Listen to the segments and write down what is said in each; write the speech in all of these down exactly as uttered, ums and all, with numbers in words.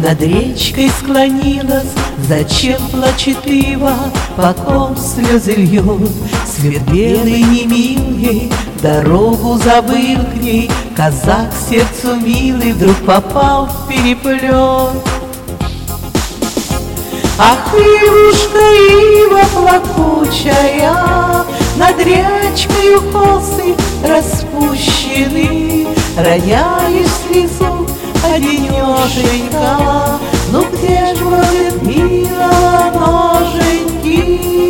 над речкой склонилась. Зачем плачет ива, по ком слезы льет? Свет белый не мил ей, дорогу забыл к ней. Казак сердцу милый вдруг попал в переплет. Ах, ивушка, ива плакучая, над речкою косы распущены. Роняешь слезу, одинешенька, ну где ж бродят милого ноженьки?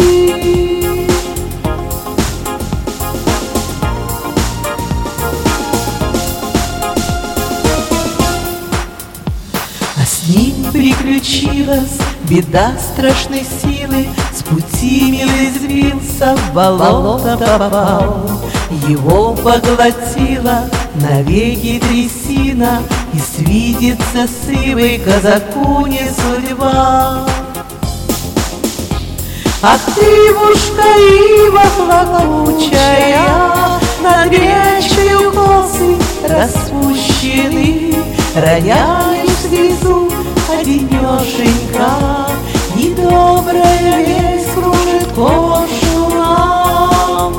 А с ним приключилась беда страшной силы, с пути милый сбился, в болото попал. Его поглотила навеки трясина, и свидится с ивой казаку не судьба. Ах ты, ивушка, ива плакучая, над речкою косы распущены. Роняешь слезу, одинешенька, недобрая весть кружит кожу нам.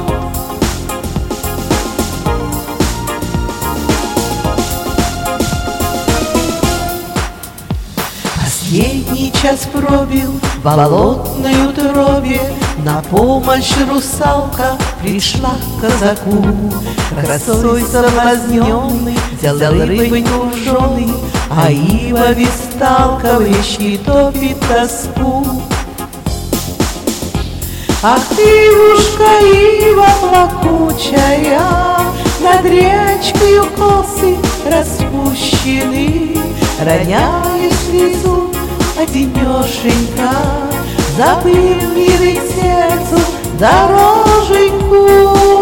Последний час пробил в болотной утробе, на помощь русалка пришла к казаку. Красой соблазненный взял рыбоньку в жены, а ива висталка в речке топит тоску. Ах ты, ивушка, ива плакучая, над речкою косы распущены. Роняешь слезу, одинешенька, забыл милый сердцу дороженьку.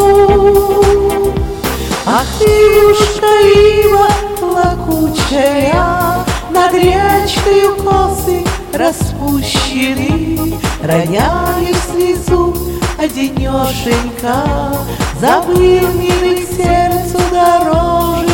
Ах ты, ивушка, ива плакучая, над речкою косы распущены. Роняешь слезу, одинешенька, забыл милый сердцу дороженьку.